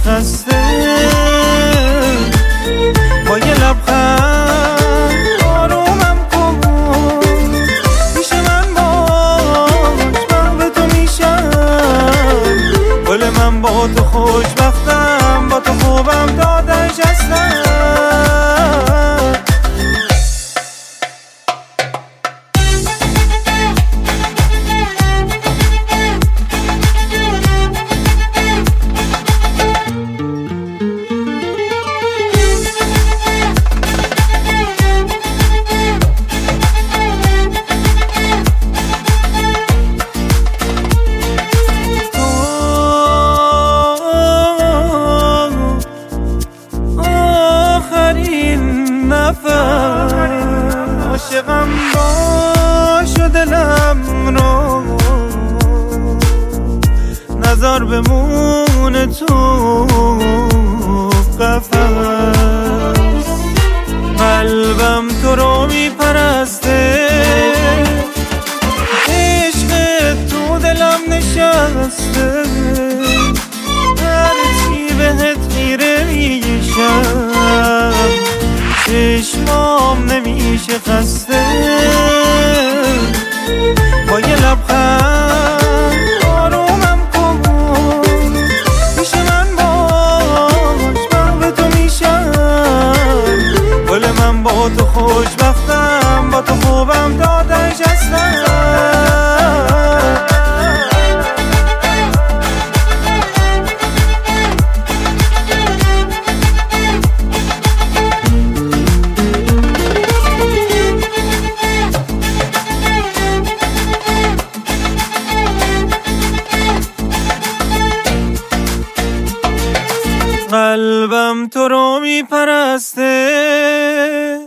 خسته با یه لبخند آرومم کن پیش من باش من به تو میشم گل من با تو خوشبختم با تو خوبم دادش هستم عاشقم باش و دلم رو نظر بمونه تو قفس قلبم تو رو میپرسته عشق تو دلم نشسته هرچی بهت خیره میشم چشمام نمیشه خسته با یه لبخند آرومم کن پیش من باش من به تو میشم گل من با تو خوشبختم با تو خوبم دادش هستم قلبم تو رو میپرسته